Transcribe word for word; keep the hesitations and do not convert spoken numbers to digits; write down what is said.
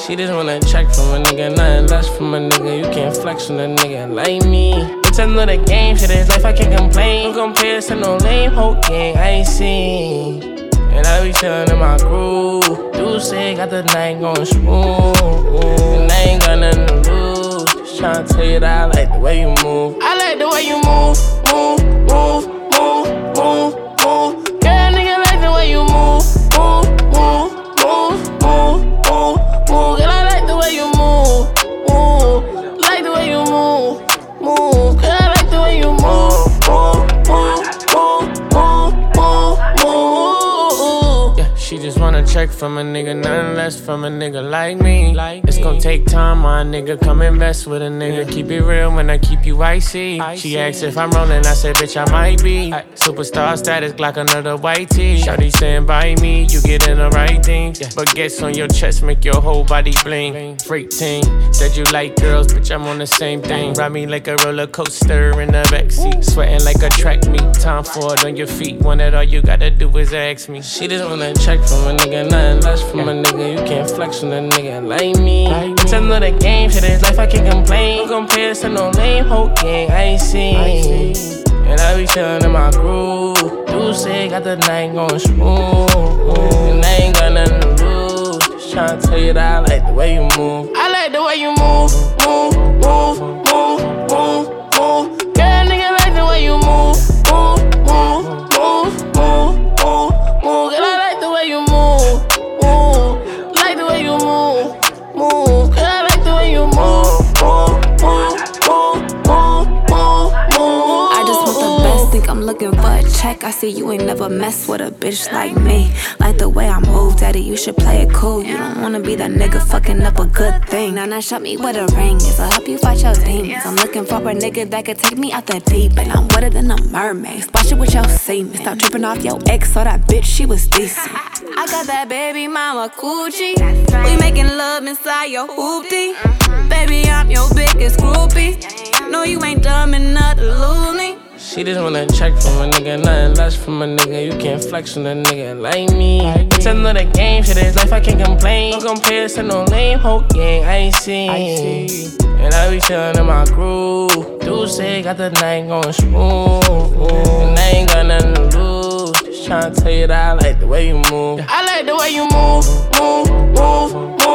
She just wanna check from a nigga, nothing less from a nigga. You can't flex on a nigga like me. It's another game, shit is life, I can't complain. Don't compare to no lame hoe gang, I ain't seen. And I be chillin' in my groove. Do say got the night going smooth. And I ain't got nothing to lose. Just tryna tell you that I like the way you move. I like the way you move, move, move, move, move, move. Girl, nigga like the way you move, move, move, move, move, move, move. Girl, I like the way you move, move. Like the way you move, move. Girl, I like the way you move, move, move, move, move, move, move. Yeah, she just wanna check from a nigga, nothing less from a nigga like me. Like it's gon' take time, my nigga. Come invest with a nigga. Keep it real when I keep you icy. She asked if I'm rolling, I said, bitch, I might be. Superstar status, Glock another white tee. Shawty stand by me, you getting the right things. Baguettes on your chest make your whole body bling. Freak team, said you like girls, bitch, I'm on the same thing. Ride me like a roller coaster in the backseat. Sweating like a track meet, time for it on your feet. One that all you gotta do is ask me. She just wanna check from a nigga, nothing less from a nigga. You can't flex on a nigga like me. It's another game, shit is life, I can't complain. Don't compare to no lame hoe gang, I ain't seen. And I be chillin' in my groove. Do say got the night going smooth. And I ain't got nothing to lose. Just tryna tell you that I like the way you move. I like the way you move, move, move, move, move, move. Girl, nigga like the way you move, move, move, move, move, move, move. Girl, I like the way you move, move. Like the way you move, move. Girl, I like the way you move, move, move, move, move, move, move. I just want the best, think I'm looking for a check. I see you ain't never mess with a bitch like me. Like the way I move, daddy, you should play it cool. You don't wanna be that nigga fucking up a good thing. Now, now, show me what a ring is. I'll help you fight your demons. I'm looking for a nigga that could take me out the deep end. I'm wetter than a mermaid. Splash it with your semen. Stop tripping off your ex, so that bitch, she was decent. I got that baby mama coochie. We making love inside your hoopty. Baby, I'm your biggest groupie. No, you ain't dumb enough to lose me. She just wanna check from a nigga, nothing less from a nigga. You can't flex on a nigga like me. It's another game, shit is life, I can't complain. Don't compare to no lame hoe gang, I ain't seen. And I be chillin' in my groove. Do say got the night going smooth. And I ain't got nothing to lose. Just tryna tell you that I like the way you move. I like the way you move, move, move, move.